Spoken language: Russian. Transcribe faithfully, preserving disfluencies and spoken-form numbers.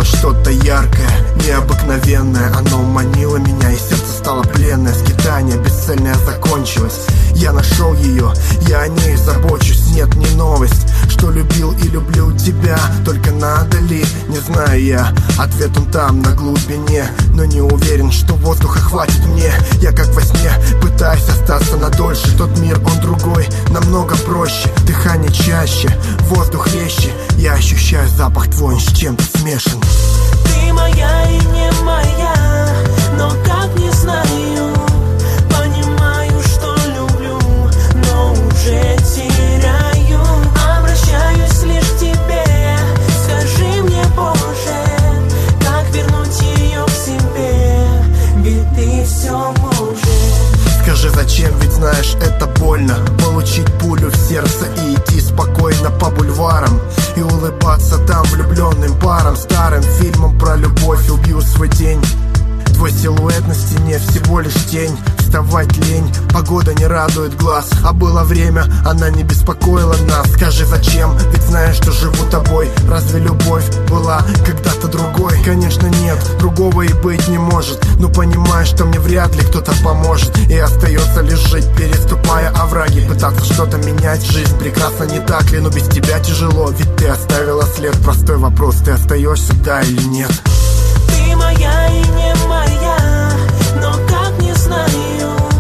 что-то яркое, необыкновенное. Оно манило меня, и сердце стало пленное. Скитание бесцельное закончилось. Я нашел ее, я о ней забочусь. Нет, не новость, что любил и люблю тебя. Только надо ли, не знаю я. Ответ он там, на глубине. Но не уверен, что воздуха хватит мне. Я как во сне, пытаюсь остаться надольше. Тот мир, он другой, намного проще. Дыхание чаще, воздух резче. Я ощущаю запах твой, он с чем-то смешан. Ты моя и не моя, но как не знаю. Понимаю, что люблю, но уже теряю. Обращаюсь лишь к тебе. Скажи мне, Боже, как вернуть ее к себе, ведь ты все можешь. Скажи, зачем, ведь знаешь, это больно. Получить пулю в сердце и идти спокойно по бульварам и улыбаться там влюбленным парам. Старым фильмом про любовь убью свой день. Твой силуэт на стене всего лишь тень. Вставать лень, погода не радует глаз. А было время, она не беспокоила нас. Скажи, зачем, ведь знаешь, что живу тобой. Разве любовь была когда-то другой? Конечно нет, другого и быть не может. Но понимаешь, что мне вряд ли кто-то поможет. И остается лишь жить, переступая овраги. Пытаться что-то менять, жизнь прекрасна, не так ли? Но без тебя тяжело, ведь ты оставила след. Простой вопрос, ты остаешься, да или нет? Ты моя и не моя, но как не знаю.